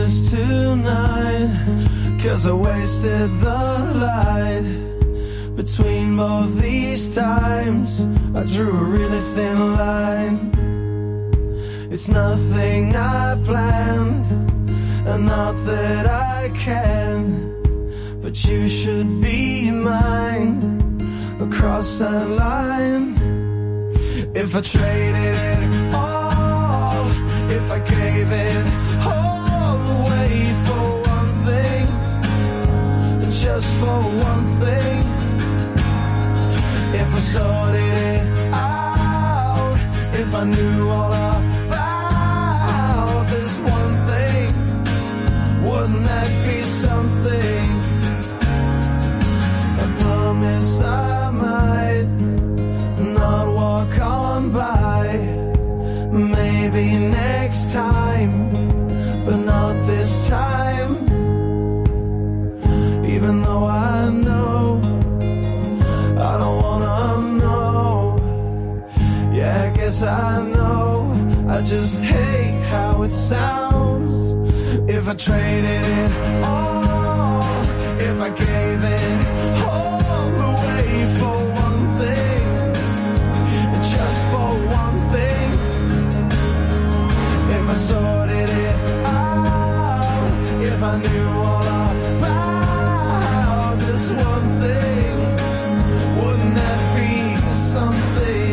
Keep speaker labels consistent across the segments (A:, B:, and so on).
A: tears tonight, 'cause I wasted the light. Between both these times, I drew a really thin line. It's nothing I planned, and not that I can, but you should be mine across that line. If I traded it all, if I gave it all away for one thing, just for one thing, if I sorted it out, if I knew all about this one thing, wouldn't that be something? I promise I might not walk on by, maybe next time, but not this time. Even though I know I don't wanna know, yeah, I guess I know, I just hate how it sounds. If I traded it all, if I gave it all away for one thing, just for one thing, if I sorted it out, if I knew all about this one thing, wouldn't that be something?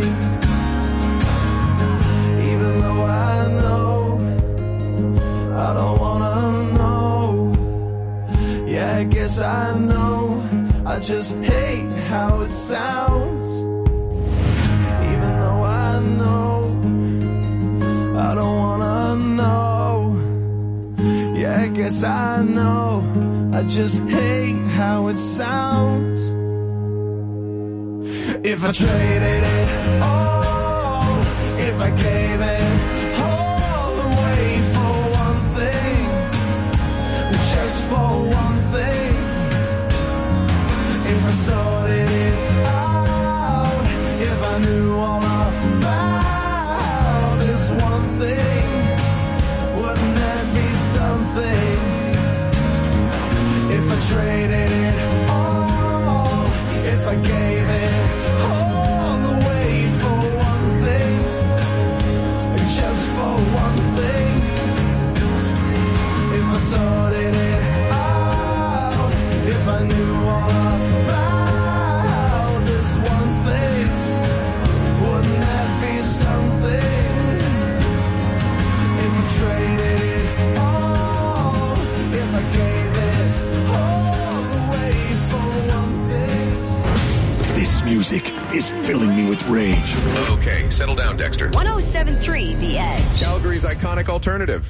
A: Even though I know I don't wanna know, yeah, I guess I know, I just hate how it sounds. Even though I know I don't wanna know, yeah, I guess I know, I just hate how it sounds. If I traded it all, if I gave it all away for one thing, just for one thing, if I sorted it out, if I knew all about this one thing, wouldn't that be something? If I traded it all, if I gave it all away for one thing, just for one thing, if I sorted it out, if I knew all about this one thing, wouldn't that be something? If I traded it all, if I gave it all away for one thing.
B: This music is filling me with rage.
C: Okay, settle down, Dexter.
D: 107.3 The Edge.
C: Calgary's iconic alternative.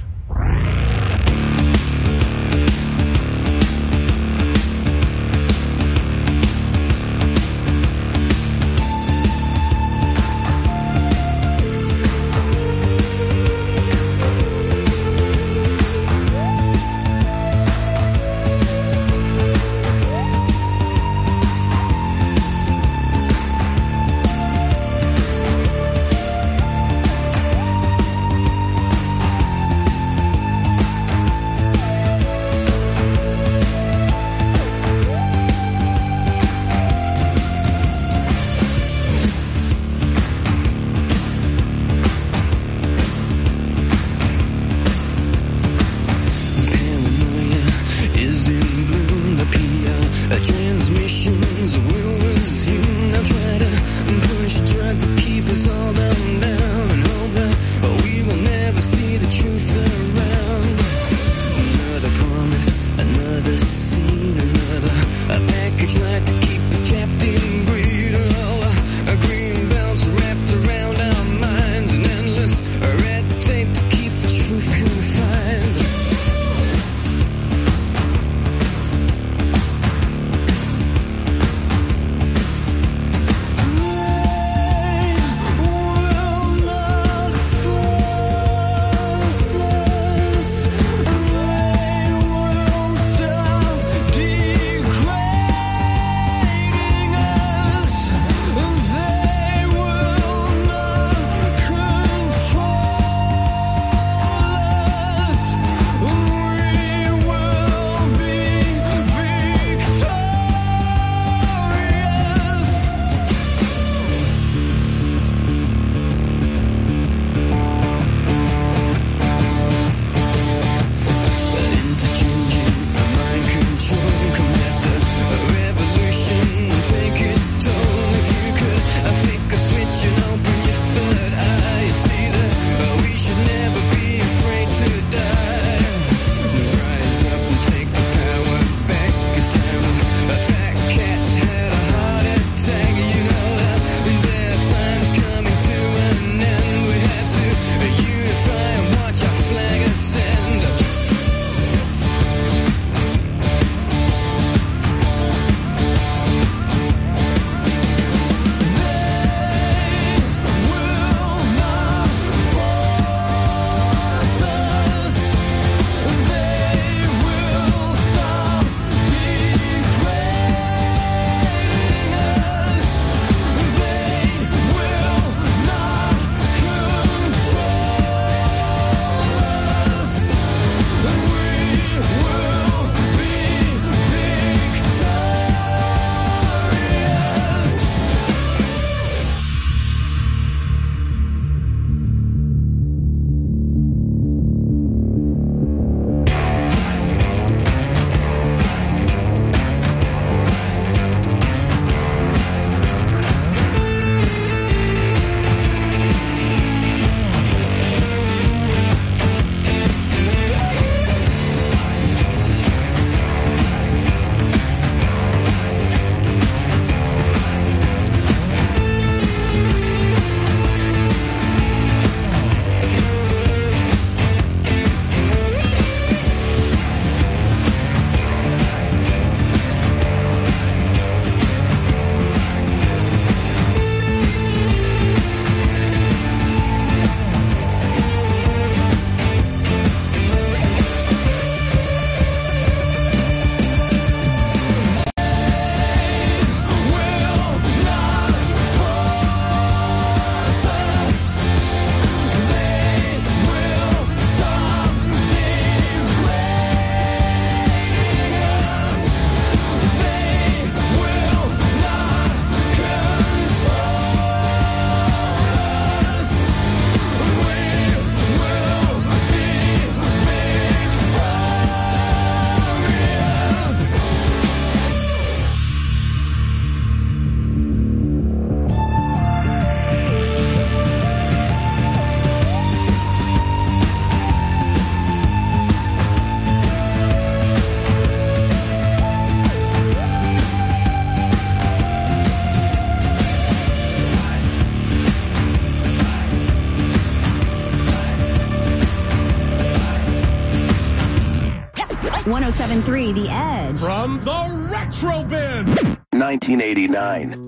D: 107.3 The Edge.
E: From the Retro Bin.
B: 1989.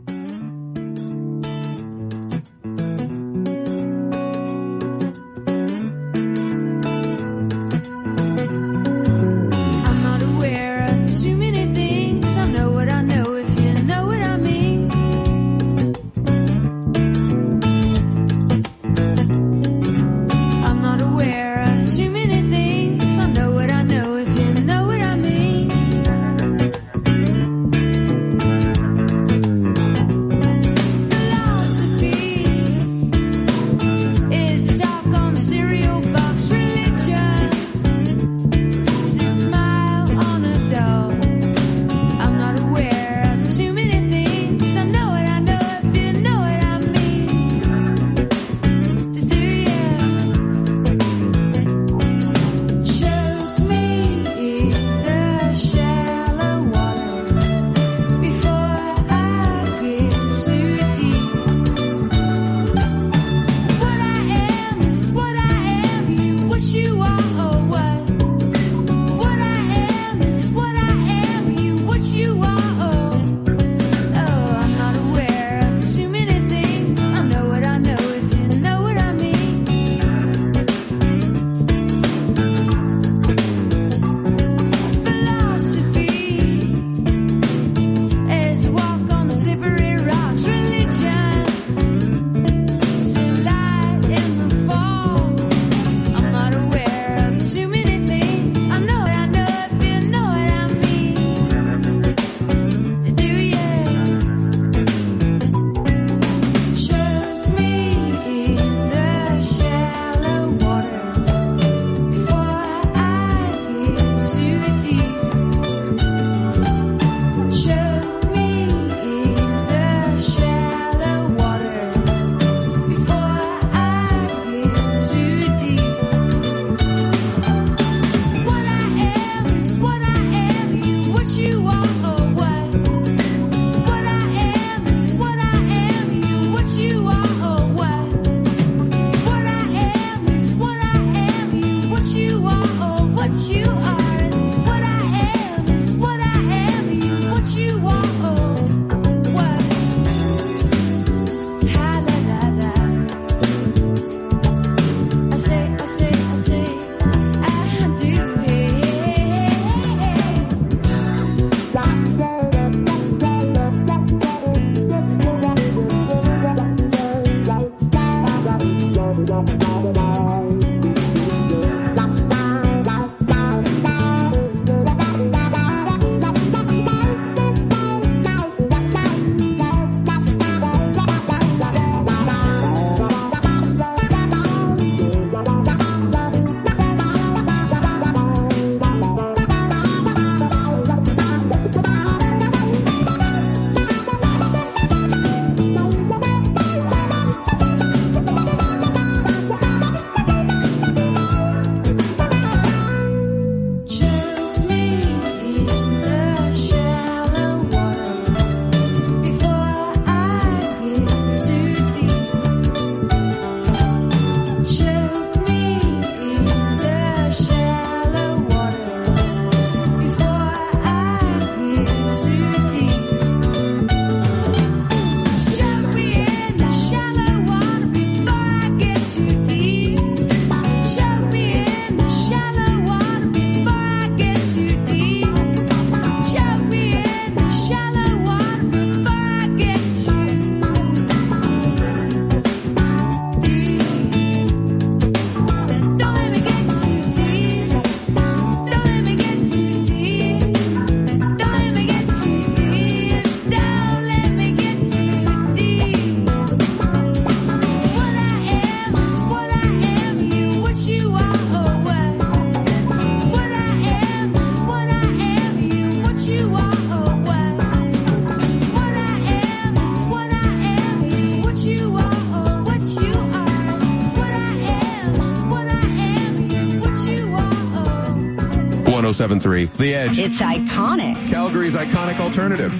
C: .107.3 The Edge.
D: It's iconic.
C: Calgary's iconic alternative.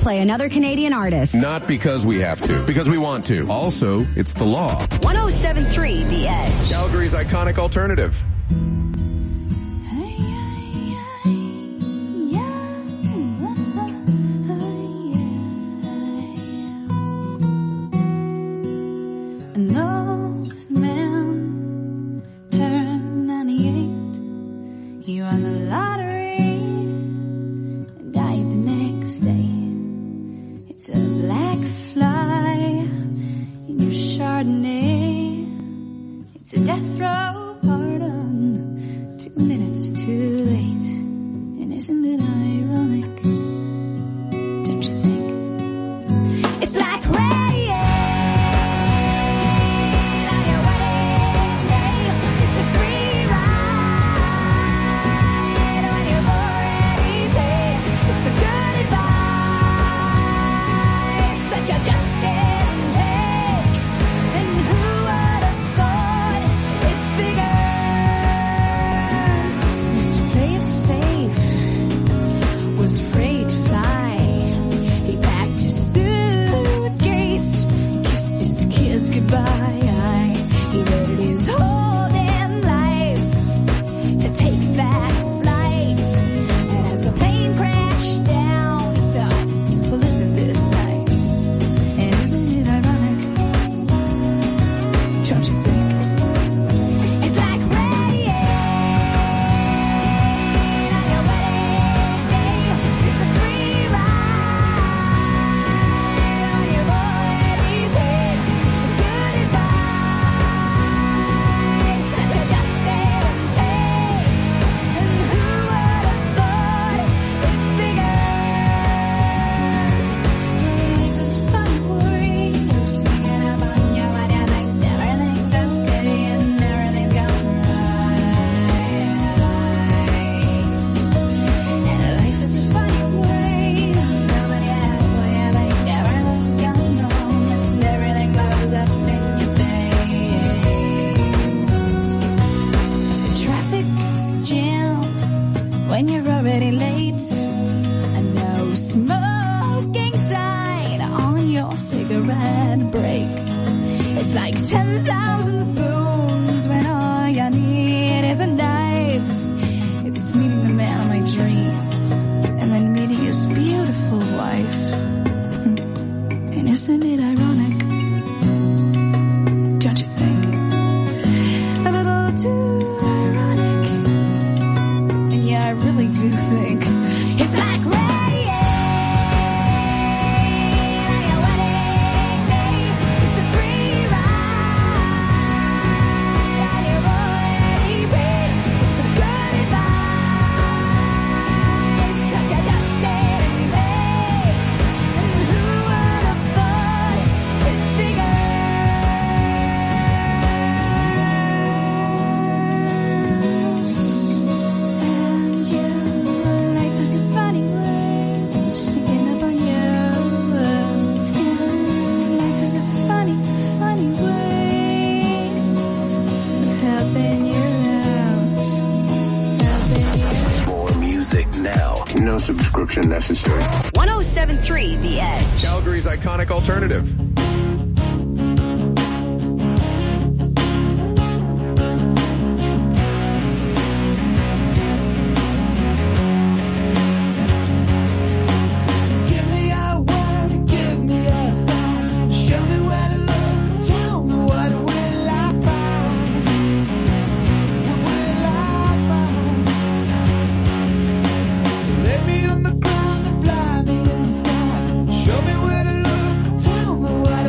D: play another Canadian artist.
C: Not because we have to, because we want to. Also, it's the law.
D: 107.3 The Edge.
C: Calgary's iconic alternative.
F: An old man turned 98. He won the lottery and died the next day. It's a black fly in your Chardonnay. It's a death row pardon. 2 minutes too late. And isn't it ironic? Don't you think? It's like rain. When you're already late, and no smoking sign on your cigarette break. It's like 10,000 spoons when all you need is a knife. It's meeting the man of my dreams, and then meeting his beautiful wife. And isn't it ironic? Don't you think? A little too ironic. And yeah, I really do think it's like rain.
B: No subscription necessary.
D: 107.3 The Edge.
C: Calgary's iconic alternative.
A: Give me a word, give me a song. Show me where to look, tell me what will I find? What will I find? Lay me on the ground and fly me in the sky. Show me where to look, tell me what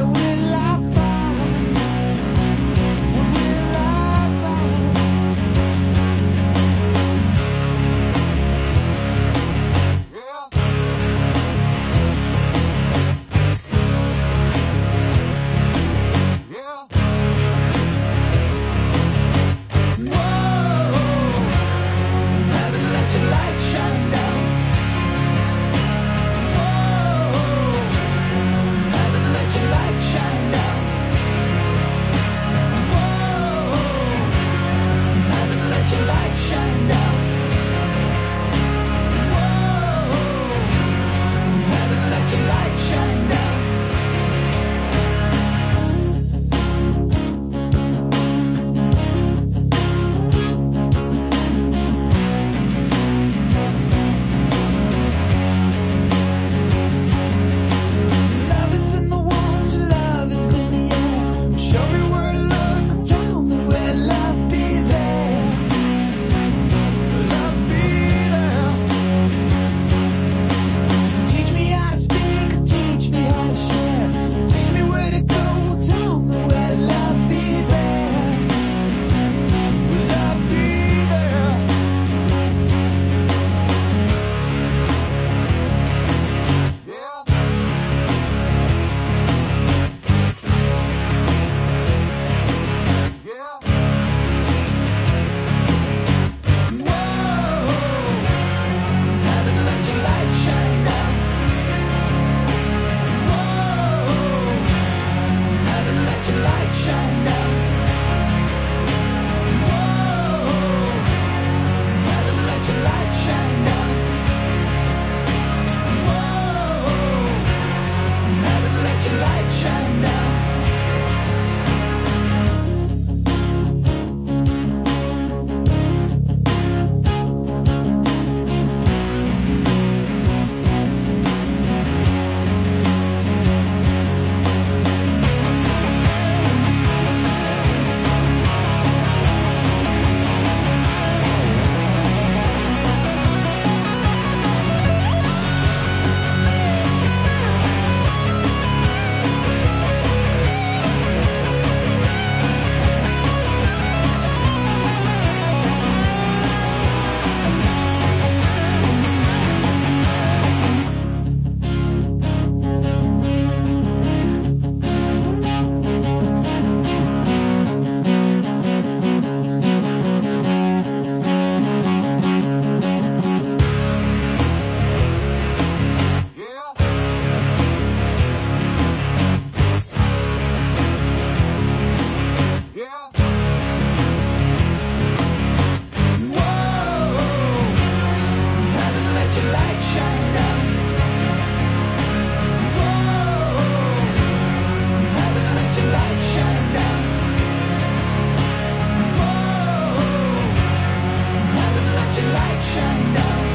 F: light shine down.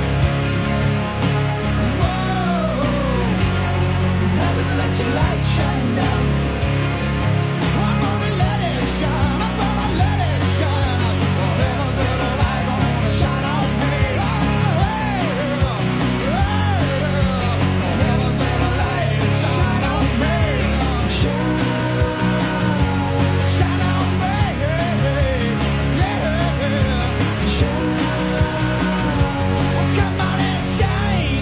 F: Whoa, heaven, let your light shine down. I'm gonna let it shine. I'm gonna let it shine. Heaven's little light gonna shine on me. Oh, hey, heaven's little light shine on me. Shine on me. Come on and shine.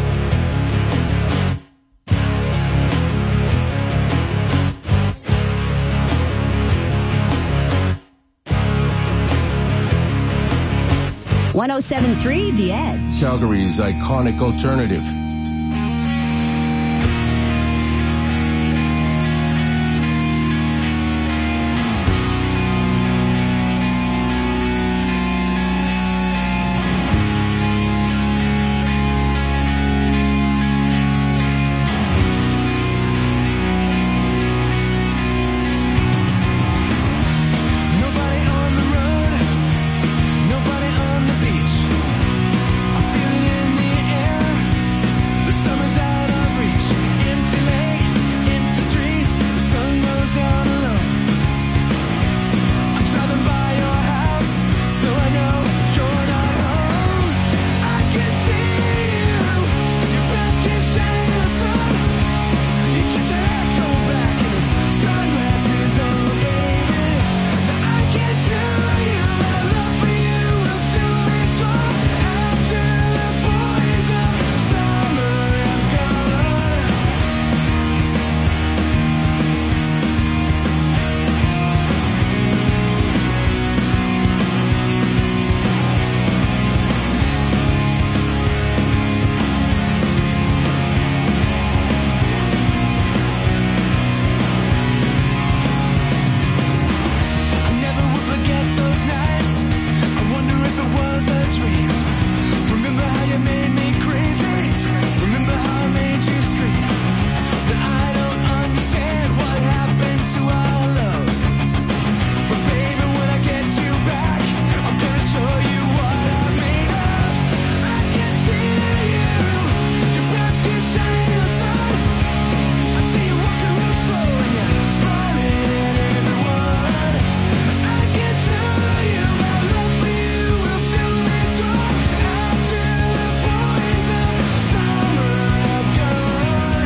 D: 107.3 The Edge.
C: Calgary's iconic alternative.
A: Nobody on the road, nobody on the beach. I feel it in the air. The summer's out of reach. Empty lake, empty streets. The sun goes down alone. I'm driving by your house, though I know you're not home. I can see you. Your breath can shine the sun. You get your hair combed back and the sunglasses on, baby. Now I can tell you my love for you will still be strong after the boys of summer have gone. I never would forget those nights. I wonder if it was a dream. Remember how you made me crazy? Remember how I made you scream? But I don't understand what happened to our love. But baby, when I get you back, I'm gonna show you what I'm made of. I can see you. Your breath can shine the sun. I see you walking real slow and you're smiling at everyone. I can tell you my love for you will still be strong after the boys of summer have gone.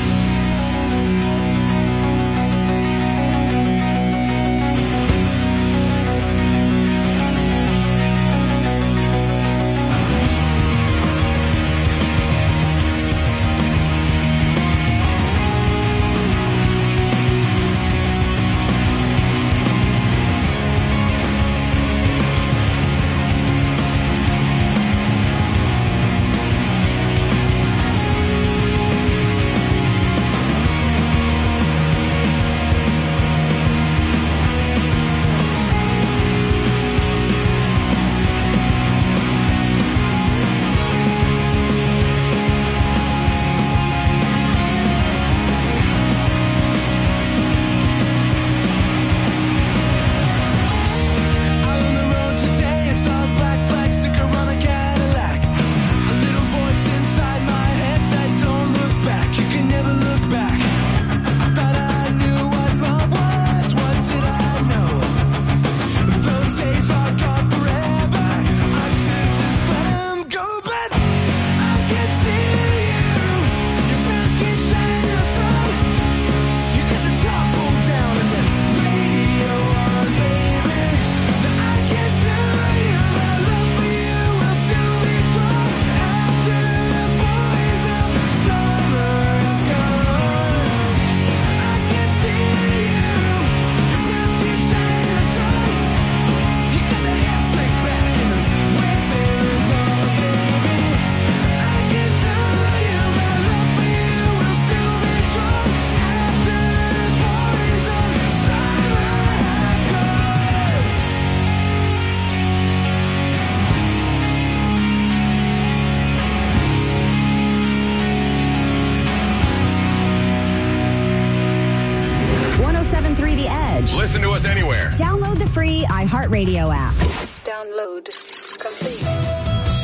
D: 107.3 The Edge.
C: Listen to us anywhere.
D: Download the free iHeartRadio app.
G: Download complete.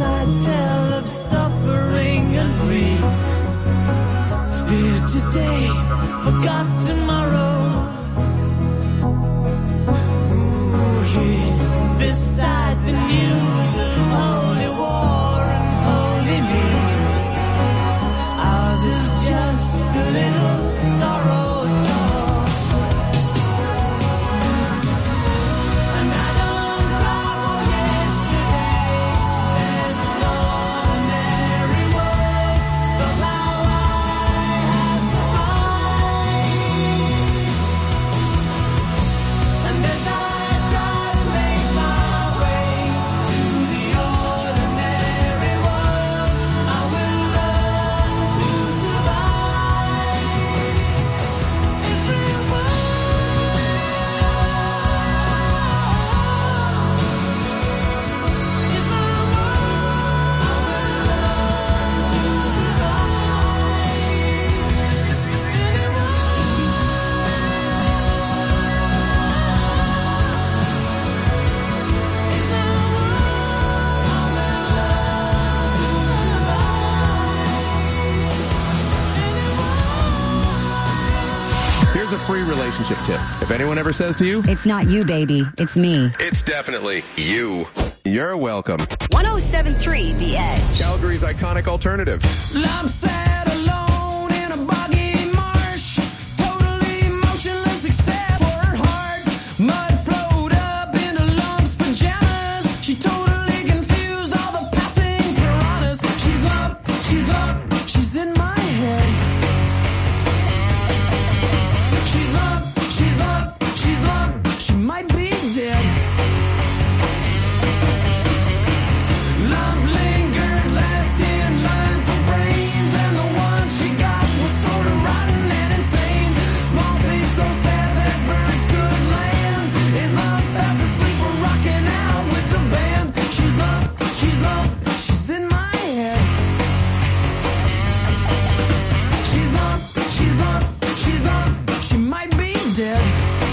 A: I tell of suffering and grief. Fear today, forgot tomorrow. Ooh, here beside the news of holy war and holy me. Ours is just a little sorrow talk. And I don't cry for yesterday. There's an ordinary world. Somehow I have to find. And as I try to make my way to the ordinary world, I will learn to survive.
C: Here's a free relationship tip. If anyone ever says to you,
D: It's not you, baby. It's me.
C: it's definitely you. You're welcome.
D: 107.3 The Edge.
C: Calgary's iconic alternative.
A: I'm sad alone in a boggy marsh, totally motionless except for her heart. Mud flowed up into lumps, pajamas. She totally confused all the passing piranhas. She's up, she's in my head. She's up, she might be dead. Love lingered last in line for brains, and the one she got was sort of rotten and insane. Small things so sad that birds could land. Is love fast asleep or rocking out with the band? She's up, she's in my head. She's up, she might be dead.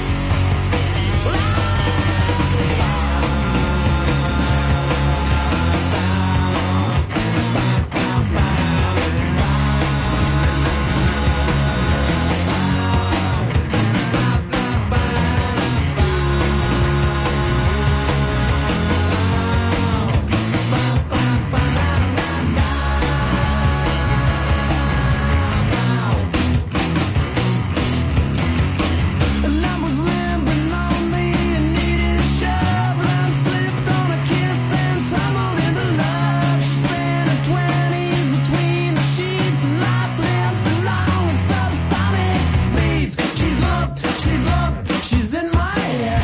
A: And I was limping lonely and needed a shove, and I slipped on a kiss and tumbled into love. She spent her 20s between the sheets, and life limped along at subsonic speeds. She's up, she's in my head.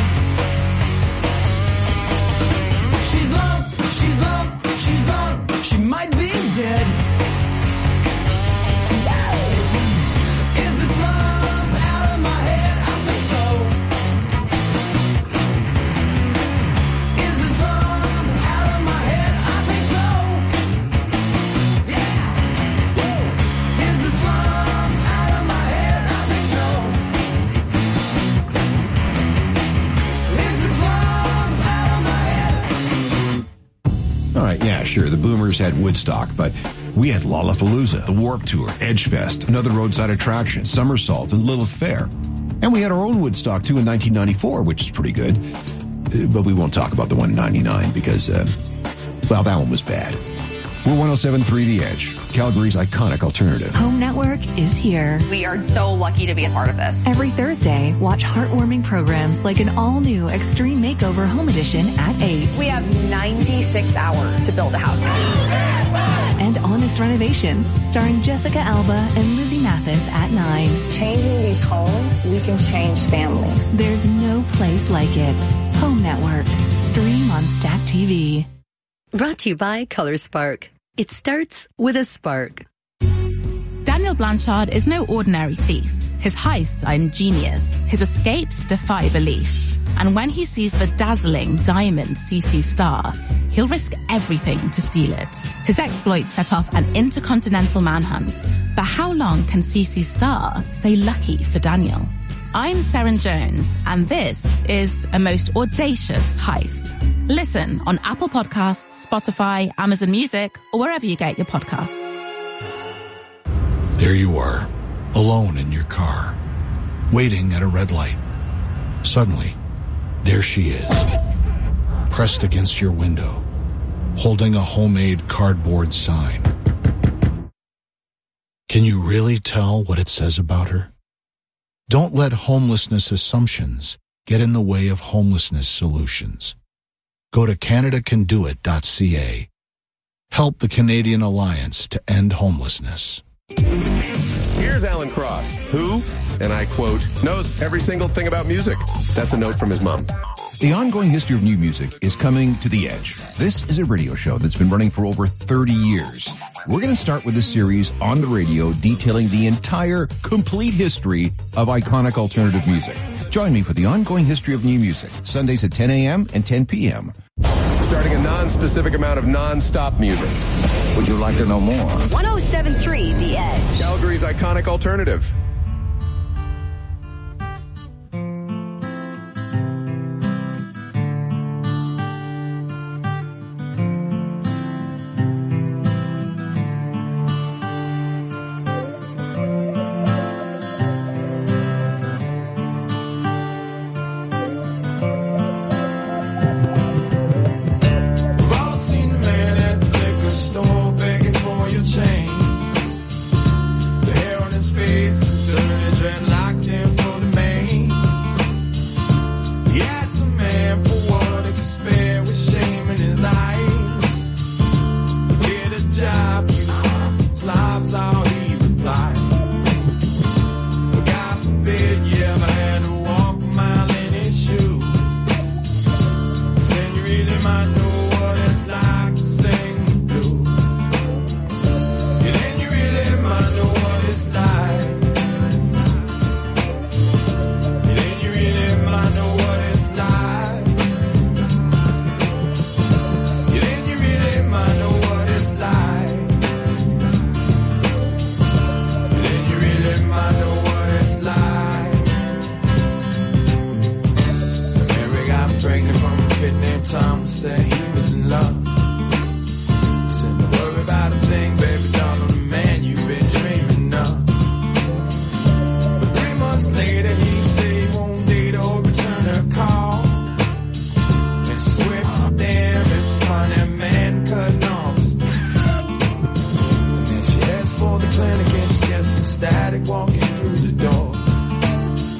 A: She's up, she might be dead. Is this love out of my head? I think so. Is this love out of my head? I think so. Yeah. Is this love out of my head? I think so. Is this love out of my head?
G: All right, yeah, sure. The Boomers had Woodstock, but we had Lollapalooza, the Warped Tour, Edgefest, another roadside attraction, Somersault, and Lilith Fair. And we had our own Woodstock, too, in 1994, which is pretty good. But we won't talk about the one in 99 because, well, that one was bad. We're 107.3 The Edge, Calgary's iconic alternative.
H: Home Network is here.
I: We are so lucky to be a part of this.
H: Every Thursday, watch heartwarming programs like an all-new Extreme Makeover Home Edition at 8.
I: We have 96 hours to build a house.
H: And Honest Renovations, starring Jessica Alba and Lizzie Mathis at 9.
I: Changing these homes, we can change families.
H: There's no place like it. Home Network. Stream on Stack TV.
D: Brought to you by Color Spark. It starts with a spark.
J: Daniel Blanchard is no ordinary thief. His heists are ingenious. His escapes defy belief. And when he sees the dazzling diamond CC Star, he'll risk everything to steal it. His exploits set off an intercontinental manhunt. But how long can CC Star stay lucky for Daniel? I'm Seren Jones, and this is a most audacious heist. Listen on Apple Podcasts, Spotify, Amazon Music, or wherever you get your podcasts.
K: There you are, alone in your car, waiting at a red light. Suddenly, there she is, pressed against your window, holding a homemade cardboard sign. Can you really tell what it says about her? Don't let homelessness assumptions get in the way of homelessness solutions. Go to CanadaCanDoIt.ca. Help the Canadian Alliance to End Homelessness.
C: Here's Alan Cross, who, and I quote, knows every single thing about music. That's a note from his mom.
G: The ongoing history of new music is coming to the edge. This is a radio show that's been running for over 30 years. We're going to start with a series on the radio detailing the entire, complete history of iconic alternative music. Join me for the ongoing history of new music, Sundays at 10 a.m. and 10 p.m.
C: Starting a non-specific amount of non-stop music.
B: Would you like to know more?
L: 107.3 The Edge.
C: Calgary's iconic alternative.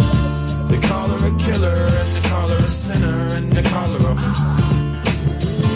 A: They call her a killer and they call her a sinner and they call her a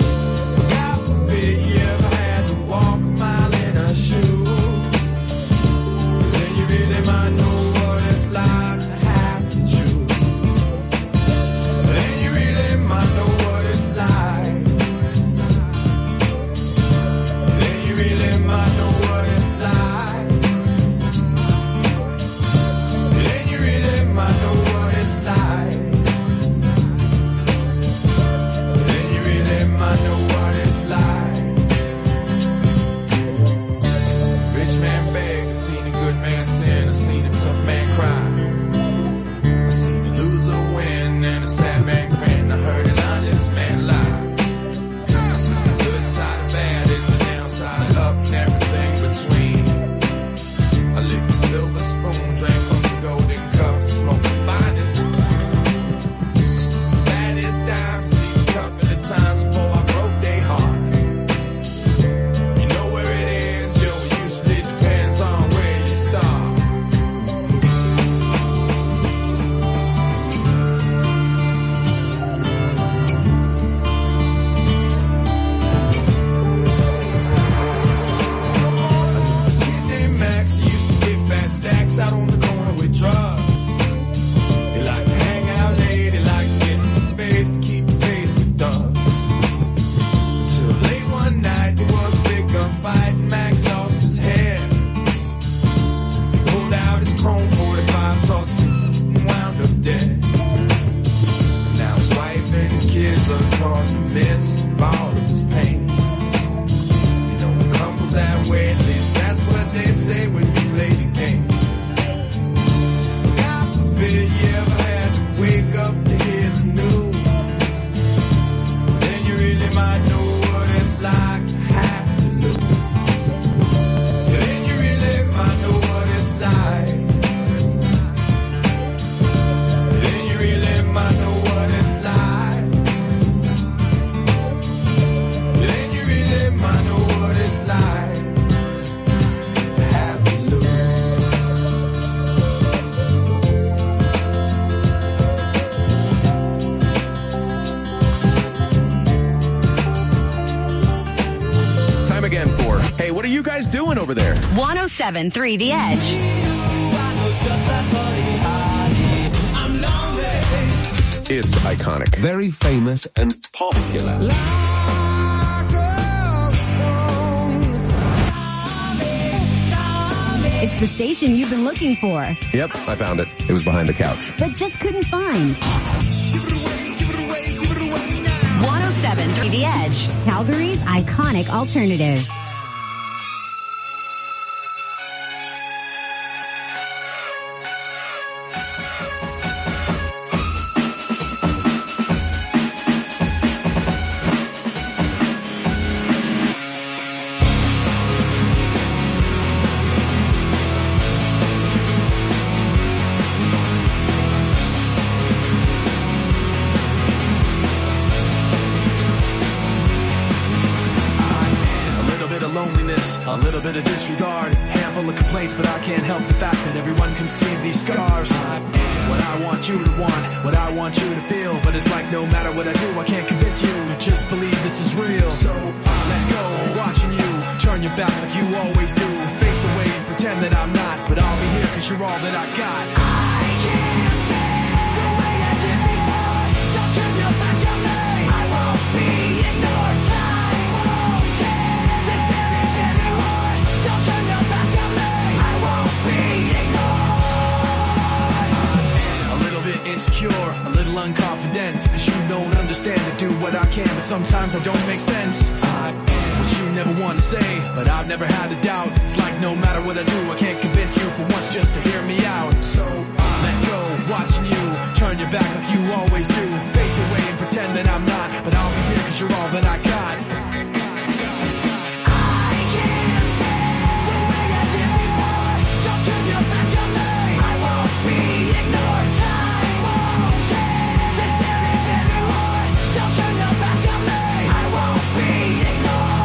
C: Hey, what are you guys doing over there?
L: 107.3 The Edge.
C: It's iconic.
B: Very famous and popular.
M: It's the station you've been looking for.
C: Yep, I found it. It was behind the couch.
M: But just couldn't find.
L: 107.3 The Edge.
M: Calgary's iconic alternative.
A: A little bit of disregard, handful of complaints, but I can't help the fact that everyone can see these scars. What I want you to want, what I want you to feel, but it's like no matter what I do, I can't convince you to just believe this is real. So let go, watching you turn your back like you always do, face away and pretend that I'm not, but I'll be here cause you're all that I got. I can't stand the way I did before, don't turn your back on me, I won't be ignored, time won't change this damage anymore, don't turn your back on me, I won't be ignored. A little bit insecure, a little unconfident, cause you don't understand to do what I can, but sometimes I don't make sense. I am what you never want to say, but I've never had a doubt. It's like no matter what I do, I can't convince you for once just to hear me out. So let go, watching you turn your back like you always do, face away and pretend that I'm not, but I'll be here cause you're all that I got. I can't stand the way I did before, don't turn your back on me, I won't be ignored, time won't change this damage anymore, don't turn your back on me, I won't be ignored.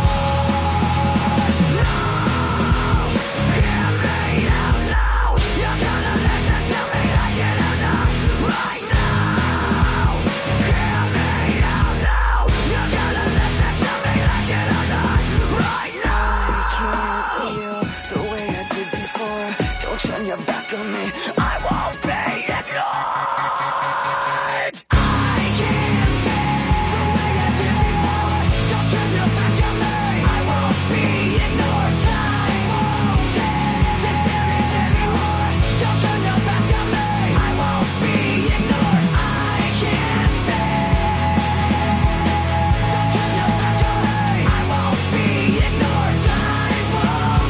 A: No, hear me out loud, you're gonna listen to me like it or not, right now. Hear me out loud, you're gonna listen to me like it or not, right now. I can't feel the way I did before, don't turn your back on me, I won't be ignored. I can't stand the way I did before, don't turn your back on me, I won't be ignored, time won't change this damage anymore, don't turn your back on me, I won't be ignored. I can't stand, don't turn your back on me, I won't be ignored, time won't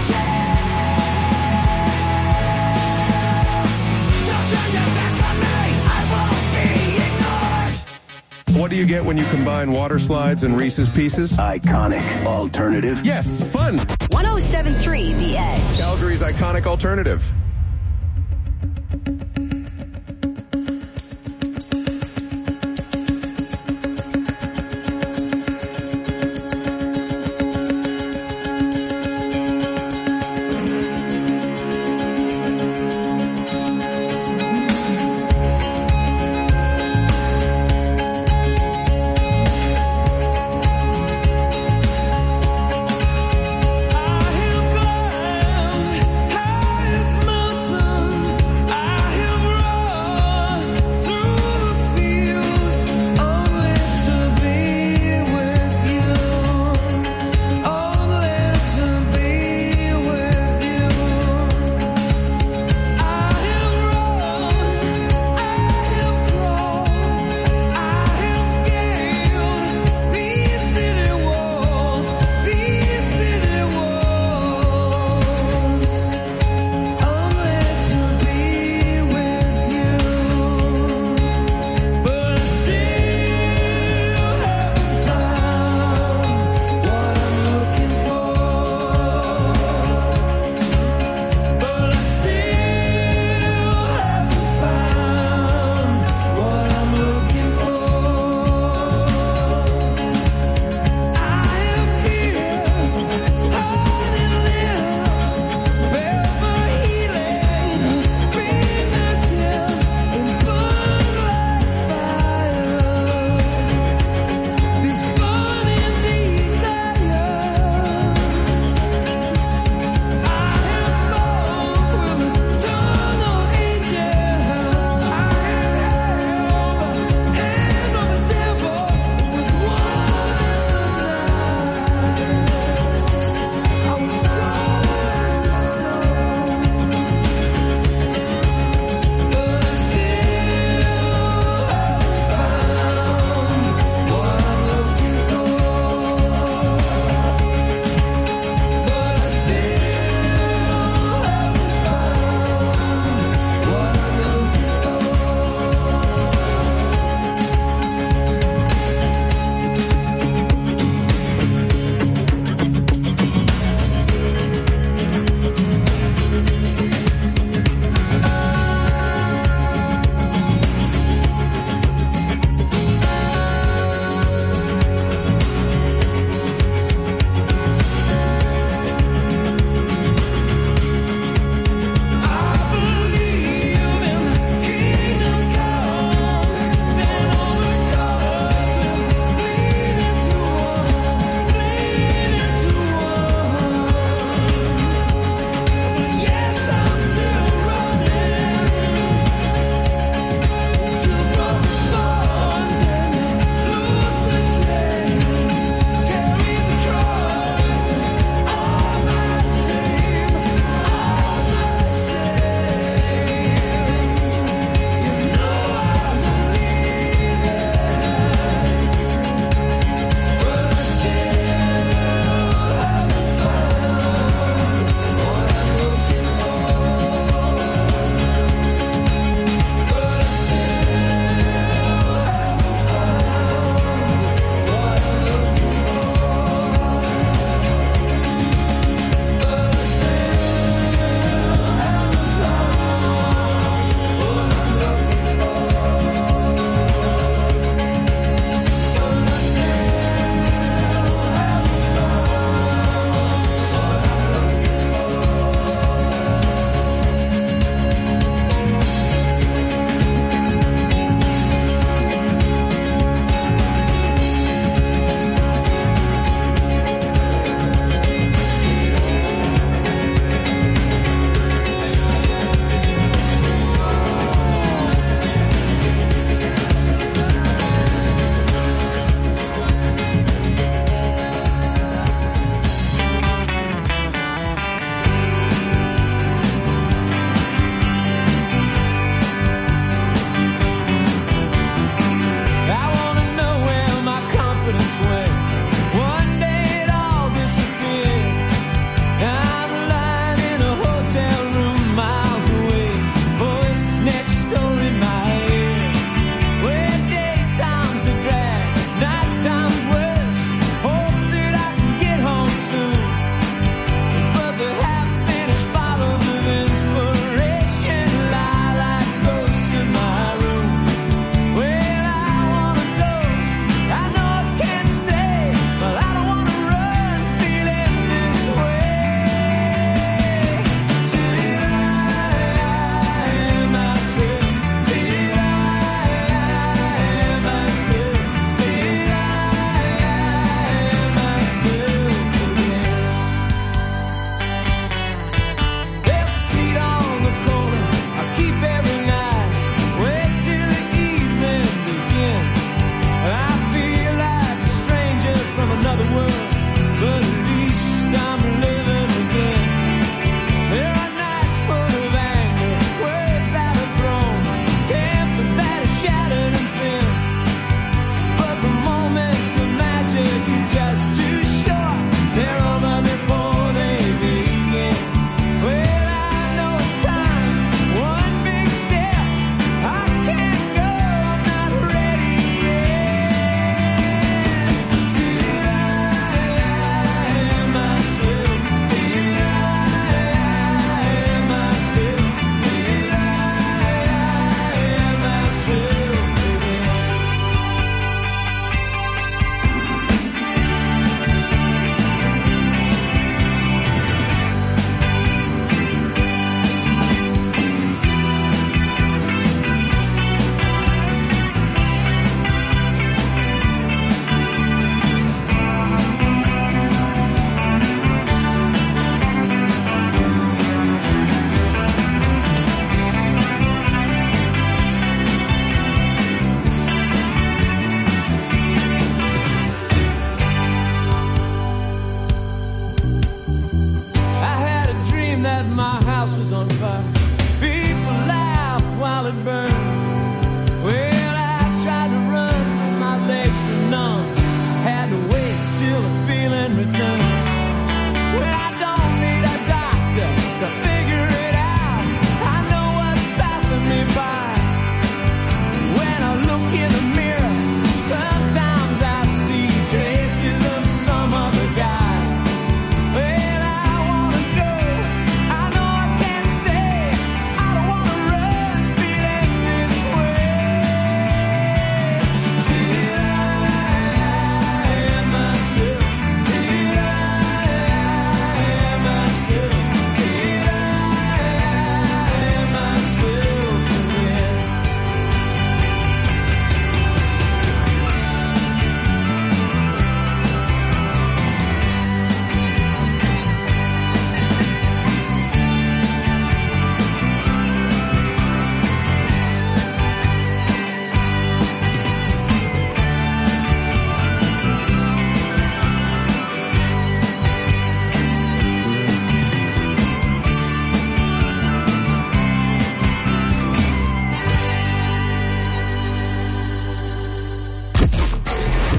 A: change, don't turn your back on me, I won't be ignored.
C: What do you get when you combine water slides and Reese's Pieces?
B: Iconic alternative.
C: Yes, fun.
L: 107.3 The Edge.
C: Calgary's iconic alternative.
A: I am glad, how is my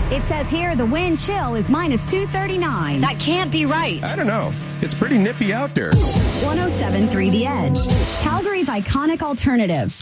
M: It says here the wind chill is minus 239.
L: That can't be right.
C: I don't know. It's pretty nippy out there.
M: 107.3 The Edge. Calgary's iconic alternative.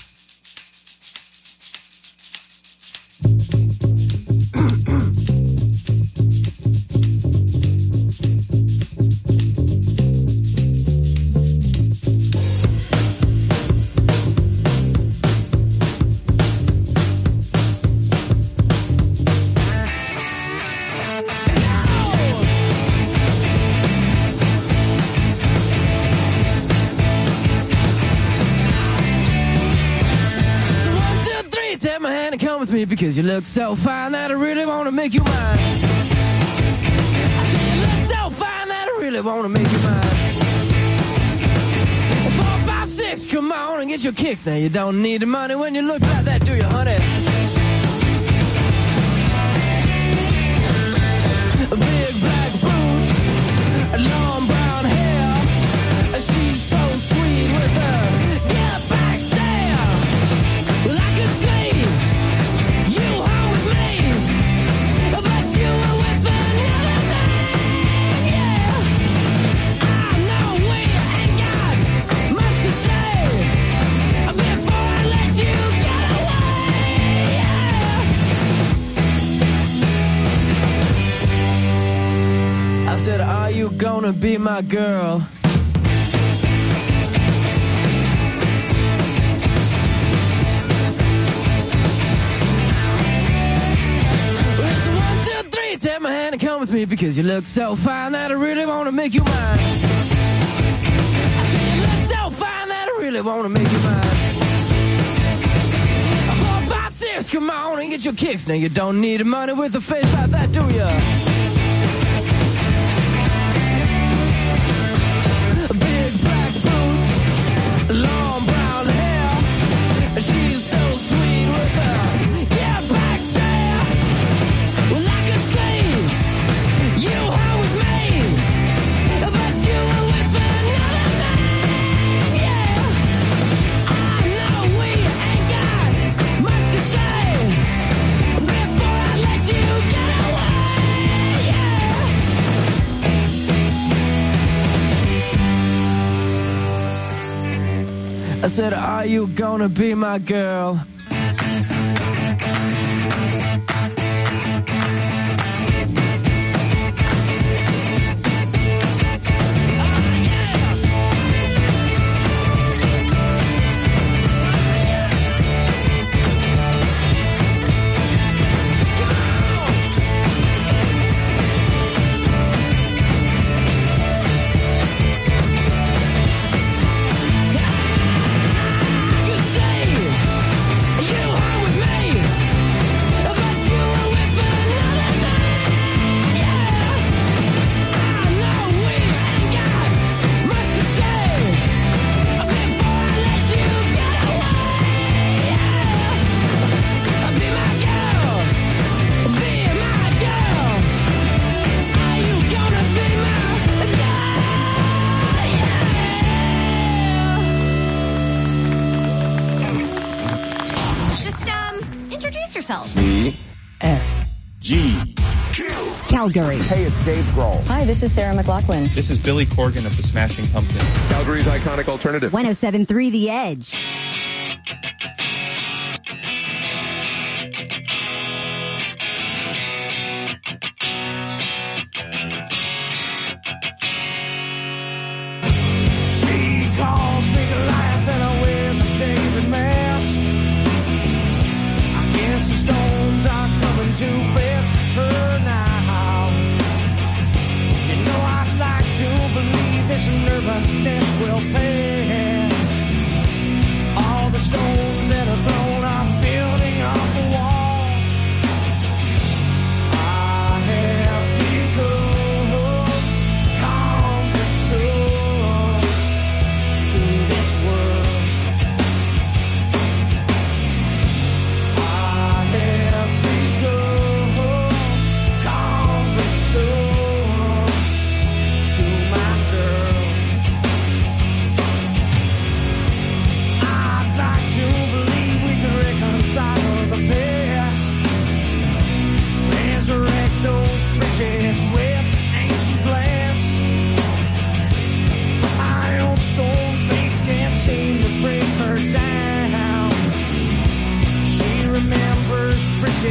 N: Me because you look so fine that I really want to make you mine. I say you look so fine that I really want to make you mine. 4, 5, 6, come on and get your kicks. Now you don't need the money when you look like that, do you, honey? Big black boots, long brown hair. She's so sweet with her get back stare. Well, I could say you home with me, but you were with another man, yeah. I know we ain't got much to say before I let you get away, yeah. I said, are you gonna be my girl? Take my hand and come with me because you look so fine that I really want to make you mine. I say you look so fine that I really want to make you mine. 4, 5, 6, come on and get your kicks. Now you don't need the money with a face like that, do ya? Big black boots, long brown hair. She's so sweet with her. Yeah, back stare. Well, I could say you home with me, but you were with another man, yeah. I know we ain't got much to say before I let you get away, yeah. I said, are you gonna be my girl?
M: Calgary.
O: Hey, it's Dave Grohl.
I: Hi, this is Sarah McLachlan.
P: This is Billy Corgan of the Smashing Pumpkins.
C: Calgary's iconic alternative.
M: 107.3 The Edge.
A: She calls me Goliath and I wear my David mask. I guess the storms are coming to pass her now. You know I'd like to believe this nervousness will pass.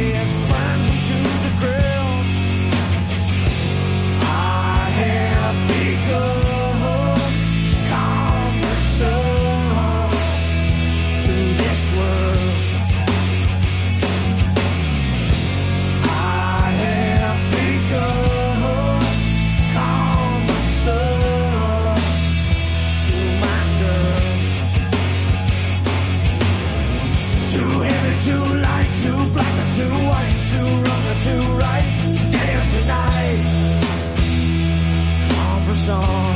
A: as plans to the ground. I have become cumbersome to this world. I have become cumbersome to my girl. Too heavy, too light, too black or too white, too wrong or too right, day or too night. Cumbersome.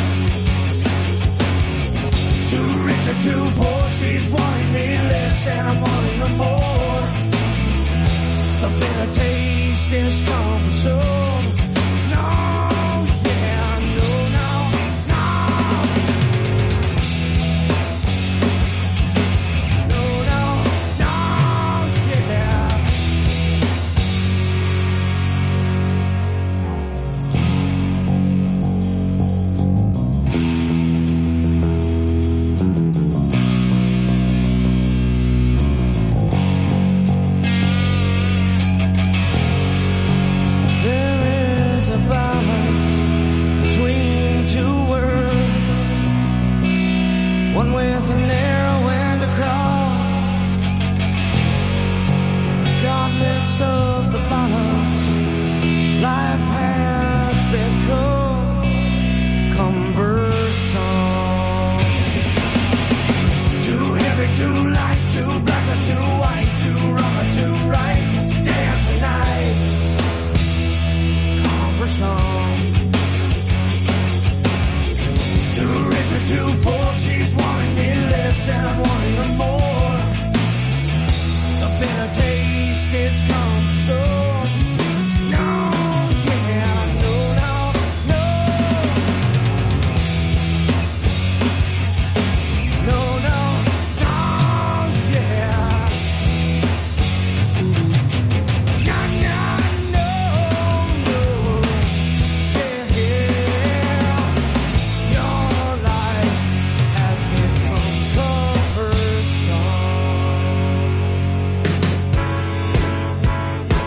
A: Too rich or too poor, she's wanting me less and I'm wanting her more. A bitter taste is